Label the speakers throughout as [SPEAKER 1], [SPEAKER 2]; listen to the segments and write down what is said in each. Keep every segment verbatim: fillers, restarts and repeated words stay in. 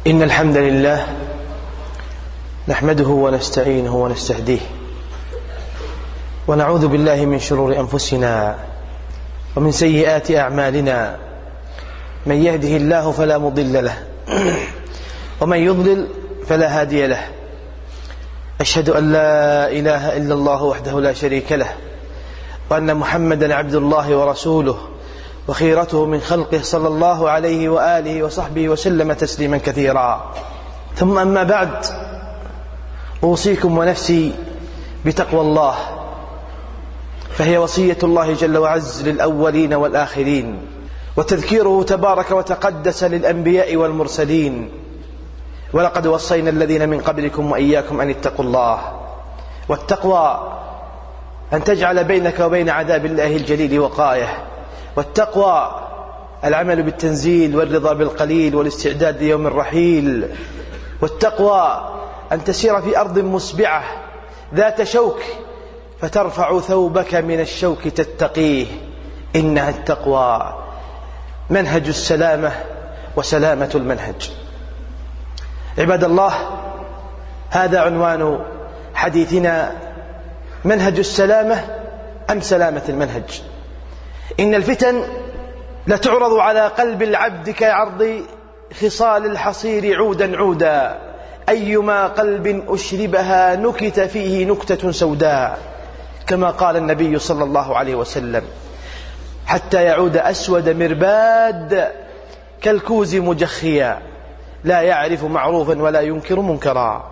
[SPEAKER 1] إن الحمد لله نحمده ونستعينه ونستهديه ونعوذ بالله من شرور أنفسنا ومن سيئات أعمالنا. من يهده الله فلا مضل له ومن يضلل فلا هادي له. أشهد أن لا إله إلا الله وحده لا شريك له وأن محمدا عبد الله ورسوله وخيرته من خلقه صلى الله عليه وآله وصحبه وسلم تسليما كثيرا. ثم أما بعد، أوصيكم ونفسي بتقوى الله، فهي وصية الله جل وعز للأولين والآخرين، وتذكيره تبارك وتقدس للأنبياء والمرسلين. ولقد وصينا الذين من قبلكم وإياكم أن اتقوا الله. والتقوى أن تجعل بينك وبين عذاب الله الجليل وقاية. والتقوى العمل بالتنزيل والرضا بالقليل والاستعداد ليوم الرحيل. والتقوى أن تسير في أرض مسبعة ذات شوك فترفع ثوبك من الشوك تتقيه. إنها التقوى منهج السلامة وسلامة المنهج. عباد الله، هذا عنوان حديثنا: منهج السلامة أم سلامة المنهج. إن الفتن لتعرض على قلب العبد كعرض خصال الحصير عودا عودا، أيما قلب أشربها نكت فيه نكتة سوداء، كما قال النبي صلى الله عليه وسلم: حتى يعود أسود مرباد كالكوز مجخيا، لا يعرف معروفا ولا ينكر منكرا.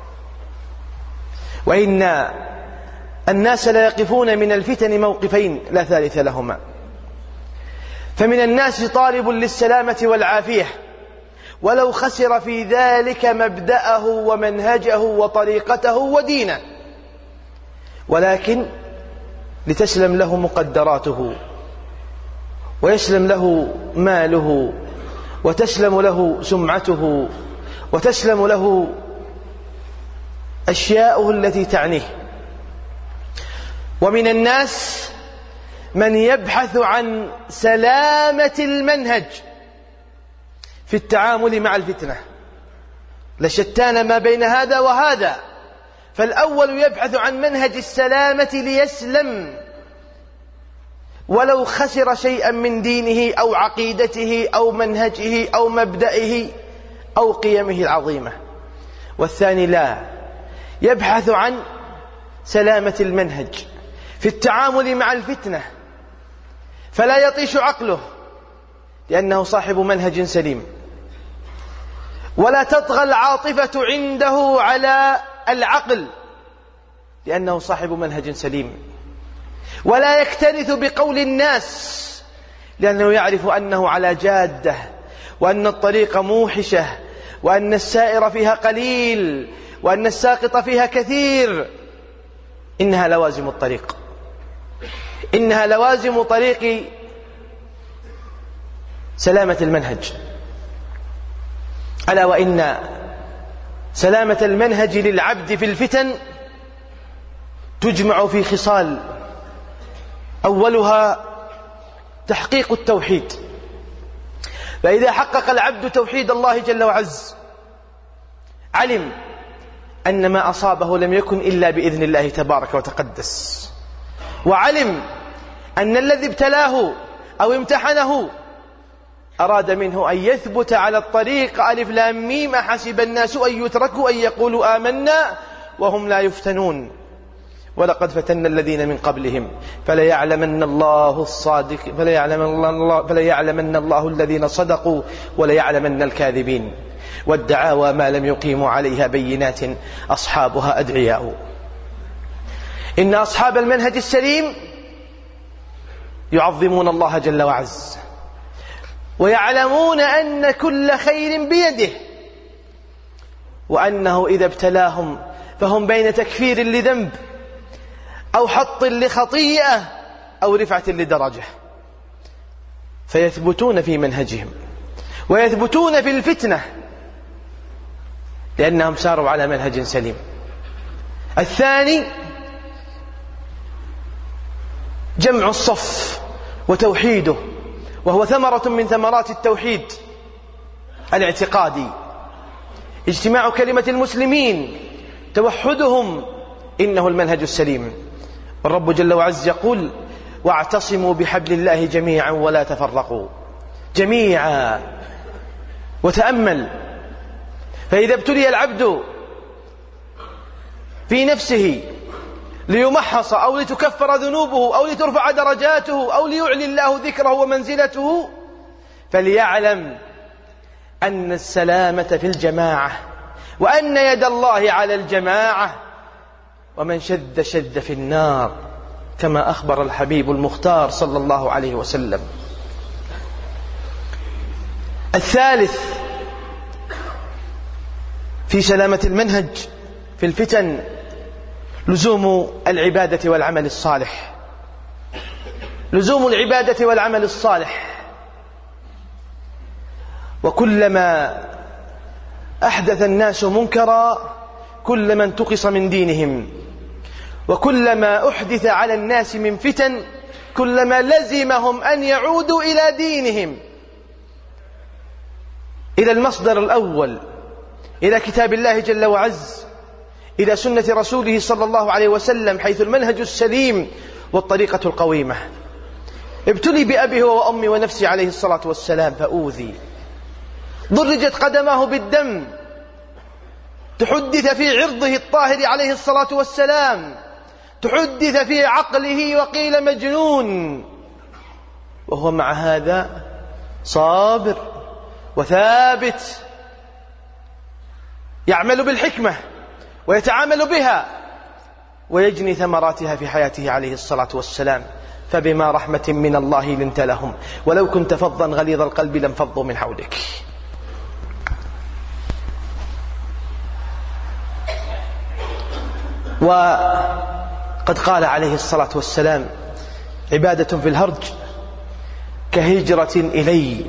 [SPEAKER 1] وإن الناس لا يقفون من الفتن موقفين لا ثالث لهما. فمن الناس طالب للسلامة والعافية، ولو خسر في ذلك مبدأه ومنهجه وطريقته ودينه، ولكن لتسلم له مقدراته ويسلم له ماله وتسلم له سمعته وتسلم له أشياؤه التي تعنيه. ومن الناس من يبحث عن سلامة المنهج في التعامل مع الفتنة، لشتان ما بين هذا وهذا. فالأول يبحث عن منهج السلامة ليسلم ولو خسر شيئا من دينه أو عقيدته أو منهجه أو مبدئه أو قيمه العظيمة. والثاني لا، يبحث عن سلامة المنهج في التعامل مع الفتنة، فلا يطيش عقله لأنه صاحب منهج سليم، ولا تطغى العاطفة عنده على العقل لأنه صاحب منهج سليم، ولا يكترث بقول الناس لأنه يعرف أنه على جادة، وأن الطريق موحشة، وأن السائر فيها قليل، وأن الساقط فيها كثير. إنها لوازم الطريق، إنها لوازم طريق سلامة المنهج. ألا وإن سلامة المنهج للعبد في الفتن تجمع في خصال، أولها تحقيق التوحيد. فإذا حقق العبد توحيد الله جل وعز علم أن ما أصابه لم يكن إلا بإذن الله تبارك وتقدس، وعلم أن الذي ابتلاه أو امتحنه أراد منه أن يثبت على الطريق. ألف لام ميم: حسب الناس أن يتركوا أن يقولوا آمنا وهم لا يفتنون، ولقد فتنا الذين من قبلهم فليعلمن الله الصادق فليعلمن الله, فليعلمن الله الذين صدقوا وليعلمن الكاذبين. والدعاوى ما لم يقيموا عليها بينات أصحابها أدعياء. إن أصحاب المنهج السليم يعظمون الله جل وعز، ويعلمون أن كل خير بيده، وأنه إذا ابتلاهم فهم بين تكفير لذنب أو حط لخطيئة أو رفعة لدرجة، فيثبتون في منهجهم ويثبتون في الفتنة لأنهم ساروا على منهج سليم. الثاني جمع الصف وتوحيده، وهو ثمرة من ثمرات التوحيد الاعتقادي، اجتماع كلمة المسلمين، توحدهم، إنه المنهج السليم. والرب جل وعز يقول: واعتصموا بحبل الله جميعا ولا تفرقوا. جميعا. وتأمل، فإذا ابتلي العبد في نفسه ليمحص أو لتكفر ذنوبه أو لترفع درجاته أو ليعلي الله ذكره ومنزلته، فليعلم أن السلامة في الجماعة، وأن يد الله على الجماعة، ومن شذ شذ في النار، كما أخبر الحبيب المختار صلى الله عليه وسلم. الثالث في سلامة المنهج في الفتن لزوم العبادة والعمل الصالح. لزوم العبادة والعمل الصالح. وكلما أحدث الناس منكرا كلما انتقص من دينهم، وكلما أحدث على الناس من فتن كلما لزمهم أن يعودوا إلى دينهم، إلى المصدر الأول، إلى كتاب الله جل وعز، إلى سنة رسوله صلى الله عليه وسلم، حيث المنهج السليم والطريقة القويمة. ابتلي بأبيه وأمي ونفسي عليه الصلاة والسلام فأوذي، ضرجت قدماه بالدم، تحدث في عرضه الطاهر عليه الصلاة والسلام، تحدث في عقله وقيل مجنون، وهو مع هذا صابر وثابت، يعمل بالحكمة ويتعامل بها ويجني ثمراتها في حياته عليه الصلاة والسلام. فبما رحمة من الله لنت لهم ولو كنت فظا غليظ القلب لانفضوا من حولك. وقد قال عليه الصلاة والسلام: عبادة في الهرج كهجرة إلي،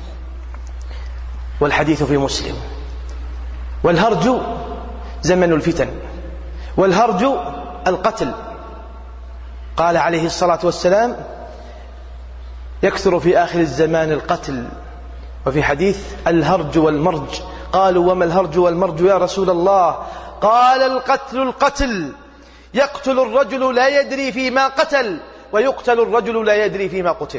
[SPEAKER 1] والحديث في مسلم. والهرج زمن الفتن، والهرج القتل. قال عليه الصلاة والسلام: يكثر في آخر الزمان القتل. وفي حديث: الهرج والمرج. قالوا: وما الهرج والمرج يا رسول الله؟ قال: القتل القتل، يقتل الرجل لا يدري فيما قتل، ويقتل الرجل لا يدري فيما قتل.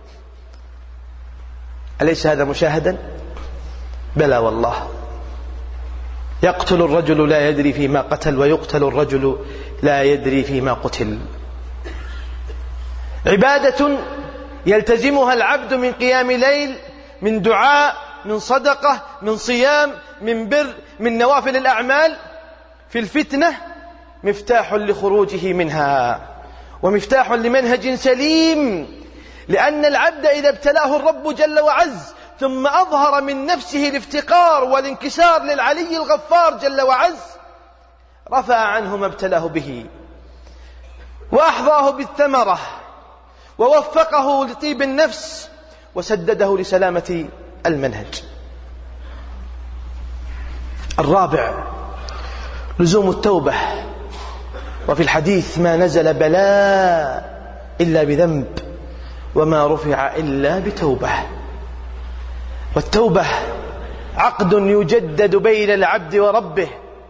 [SPEAKER 1] أليس هذا مشاهدا؟ بلى والله. يقتل الرجل لا يدري فيما قتل، ويقتل الرجل لا يدري فيما قتل. عبادة يلتزمها العبد من قيام ليل، من دعاء، من صدقة، من صيام، من بر، من نوافل الأعمال. في الفتنة مفتاح لخروجه منها، ومفتاح لمنهج سليم. لأن العبد إذا ابتلاه الرب جل وعز ثم أظهر من نفسه الافتقار والانكسار للعلي الغفار جل وعز، رفع عنه ما ابتلاه به، وأحظاه بالثمرة، ووفقه لطيب النفس، وسدده لسلامة المنهج. الرابع لزوم التوبة. وفي الحديث: ما نزل بلاء إلا بذنب، وما رفع إلا بتوبة. والتوبة عقد يجدد بين العبد وربه.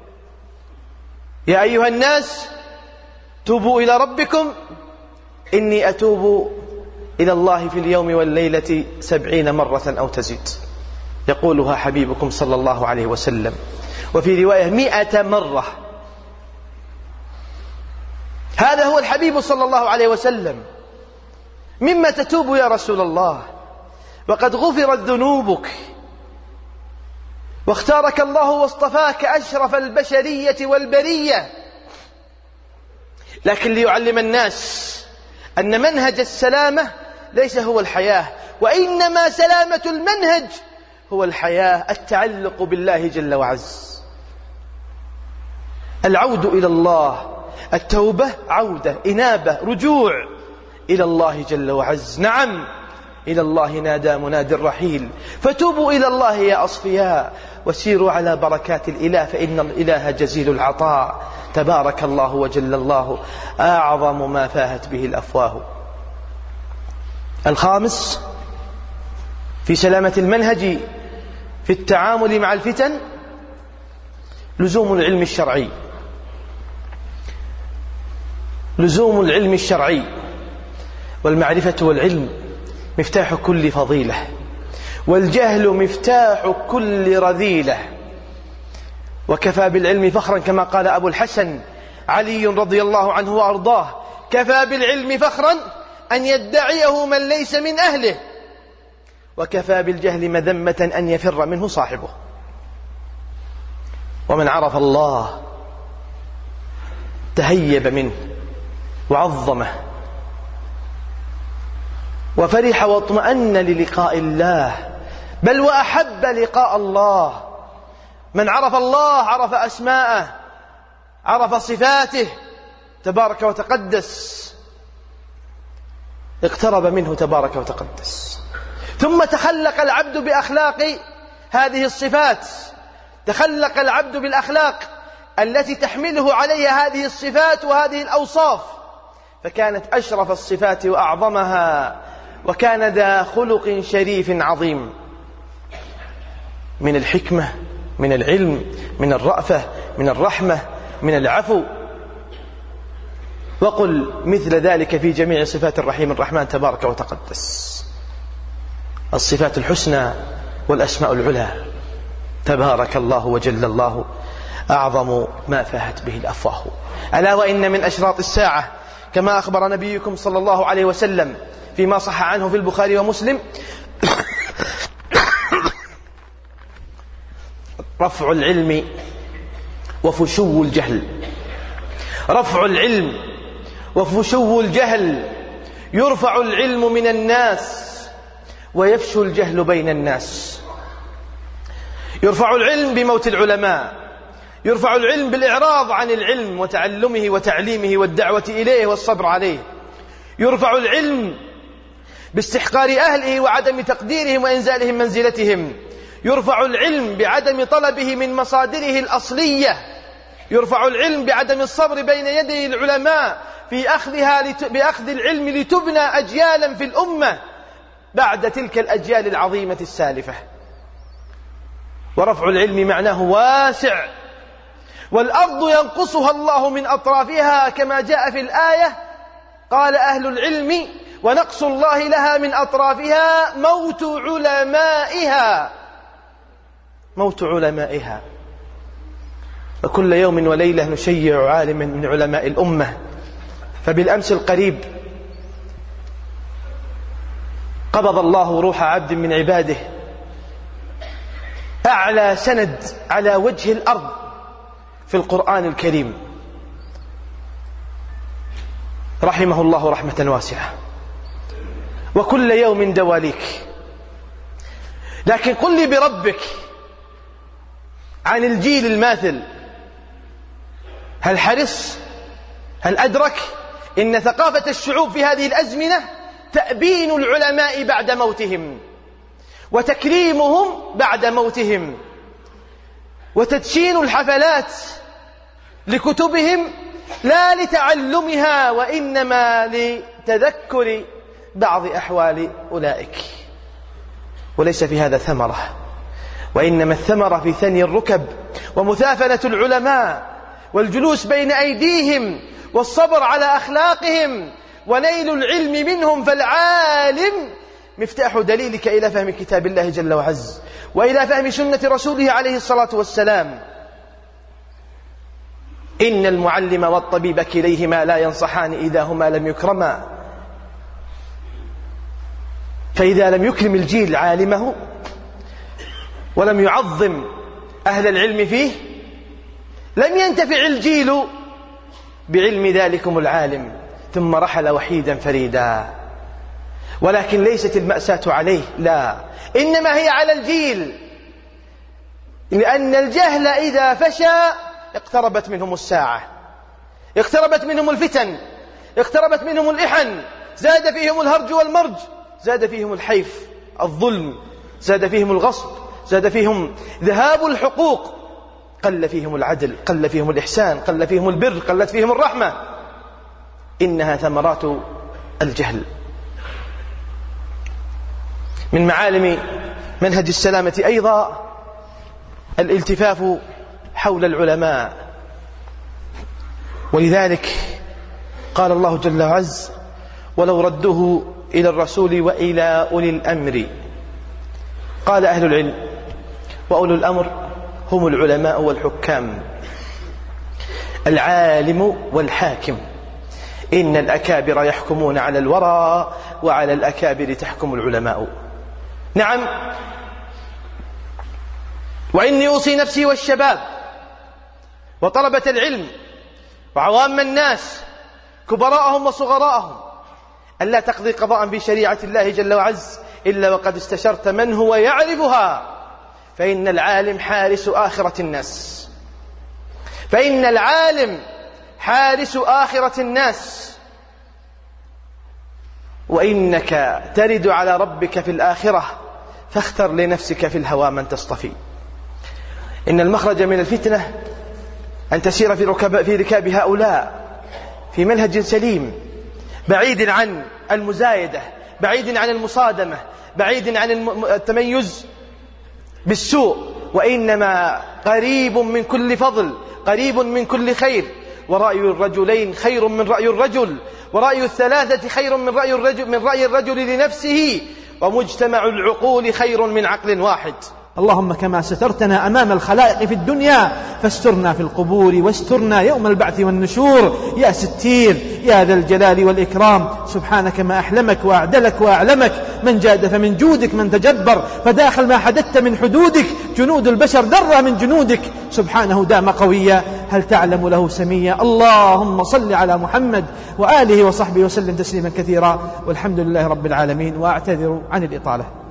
[SPEAKER 1] يا أيها الناس توبوا إلى ربكم إني أتوب إلى الله في اليوم والليلة سبعين مرة أو تزيد، يقولها حبيبكم صلى الله عليه وسلم. وفي رواية: مئة مرة. هذا هو الحبيب صلى الله عليه وسلم. مما تتوب يا رسول الله؟ وقد غفرت ذنوبك، واختارك الله واصطفاك أشرف البشرية والبرية. لكن ليعلم الناس أن منهج السلامة ليس هو الحياة، وإنما سلامة المنهج هو الحياة، التعلق بالله جل وعز، العود إلى الله. التوبة عودة، إنابة، رجوع إلى الله جل وعز. نعم، إلى الله نادى مناد الرحيل: فتوبوا إلى الله يا أصفياء، وسيروا على بركات الإله، فإن الإله جزيل العطاء، تبارك الله وجل الله، أعظم ما فاهت به الأفواه. الخامس في سلامة المنهج في التعامل مع الفتن لزوم العلم الشرعي. لزوم العلم الشرعي والمعرفة والعلم مفتاح كل فضيلة، والجهل مفتاح كل رذيلة. وكفى بالعلم فخرا كما قال أبو الحسن علي رضي الله عنه وأرضاه: كفى بالعلم فخرا أن يدعيه من ليس من أهله، وكفى بالجهل مذمة أن يفر منه صاحبه. ومن عرف الله تهيب منه وعظمه وفرح واطمأن للقاء الله، بل وأحب لقاء الله. من عرف الله عرف أسماءه، عرف صفاته تبارك وتقدس، اقترب منه تبارك وتقدس. ثم تخلق العبد بأخلاق هذه الصفات، تخلق العبد بالأخلاق التي تحمله عليها هذه الصفات وهذه الأوصاف، فكانت أشرف الصفات وأعظمها، وكان ذا خلق شريف عظيم من الحكمة، من العلم، من الرأفة، من الرحمة، من العفو. وقل مثل ذلك في جميع صفات الرحيم الرحمن تبارك وتقدس، الصفات الحسنى والأسماء العلى، تبارك الله وجل الله أعظم ما فاهت به الأفواه. ألا وإن من أشراط الساعة كما أخبر نبيكم صلى الله عليه وسلم فيما صح عنه في البخاري ومسلم رفع العلم وفشو الجهل. رفع العلم وفشو الجهل. يرفع العلم من الناس ويفشو الجهل بين الناس. يرفع العلم بموت العلماء، يرفع العلم بالإعراض عن العلم وتعلمه وتعليمه والدعوة إليه والصبر عليه. يرفع العلم باستحقار أهله وعدم تقديرهم وإنزالهم منزلتهم. يرفع العلم بعدم طلبه من مصادره الأصلية. يرفع العلم بعدم الصبر بين يدي العلماء في أخذها لت... بأخذ العلم لتبنى أجيالا في الأمة بعد تلك الأجيال العظيمة السالفة. ورفع العلم معناه واسع، والأرض ينقصها الله من أطرافها كما جاء في الآية. قال أهل العلم: ونقص الله لها من أطرافها موت علمائها. موت علمائها. وكل يوم وليلة نشيع عالما من علماء الأمة. فبالأمس القريب قبض الله روح عبد من عباده، أعلى سند على وجه الأرض في القرآن الكريم، رحمه الله رحمة واسعة. وكل يوم دواليك. لكن قل لي بربك عن الجيل الماثل، هل حرص؟ هل أدرك إن ثقافة الشعوب في هذه الأزمنة تأبين العلماء بعد موتهم، وتكريمهم بعد موتهم، وتدشين الحفلات لكتبهم لا لتعلمها وإنما لتذكر بعض أحوال أولئك. وليس في هذا ثمرة، وإنما الثمرة في ثني الركب ومثافنة العلماء والجلوس بين أيديهم والصبر على أخلاقهم ونيل العلم منهم. فالعالم مفتاح دليلك إلى فهم كتاب الله جل وعز، وإلى فهم سنة رسوله عليه الصلاة والسلام. إن المعلم والطبيب كليهما لا ينصحان إذا هما لم يكرما. فإذا لم يكرم الجيل عالمه ولم يعظم أهل العلم فيه لم ينتفع الجيل بعلم ذلكم العالم، ثم رحل وحيدا فريدا. ولكن ليست المأساة عليه، لا، إنما هي على الجيل، لأن الجهل إذا فشى اقتربت منهم الساعة، اقتربت منهم الفتن، اقتربت منهم الإحن، زاد فيهم الهرج والمرج، زاد فيهم الحيف، الظلم، زاد فيهم الغصب، زاد فيهم ذهاب الحقوق، قل فيهم العدل، قل فيهم الإحسان، قل فيهم البر، قلت فيهم الرحمة. إنها ثمرات الجهل. من معالم منهج السلامة أيضا الالتفاف حول العلماء. ولذلك قال الله جل وعز: ولو ردوه إلى الرسول وإلى أولي الأمر. قال أهل العلم: وأولو الأمر هم العلماء والحكام، العالم والحاكم. إن الأكابر يحكمون على الورى، وعلى الأكابر تحكم العلماء. نعم، وإني أوصي نفسي والشباب وطلبة العلم وعوام الناس كبراءهم وصغراءهم ألا تقضي قضاء بشريعة الله جل وعز إلا وقد استشرت من هو يعرفها، فإن العالم حارس آخرة الناس، فإن العالم حارس آخرة الناس، وإنك ترد على ربك في الآخرة، فاختر لنفسك في الهوى من تصطفي. إن المخرج من الفتنة أن تسير في ركاب, في ركاب هؤلاء في منهج سليم، بعيد عن المزايدة، بعيد عن المصادمة، بعيد عن التميز بالسوء، وإنما قريب من كل فضل، قريب من كل خير. ورأي الرجلين خير من رأي الرجل، ورأي الثلاثة خير من رأي الرجل, من رأي الرجل لنفسه، ومجتمع العقول خير من عقل واحد.
[SPEAKER 2] اللهم كما سترتنا أمام الخلائق في الدنيا فاسترنا في القبور، واسترنا يوم البعث والنشور، يا ستير يا ذا الجلال والإكرام. سبحانك ما أحلمك وأعدلك وأعلمك، من جاد فمن جودك، من تجبر فداخل ما حددت من حدودك، جنود البشر درى من جنودك، سبحانه دام قويا، هل تعلم له سميا. اللهم صل على محمد وآله وصحبه وسلم تسليما كثيرا، والحمد لله رب العالمين، وأعتذر عن الإطالة.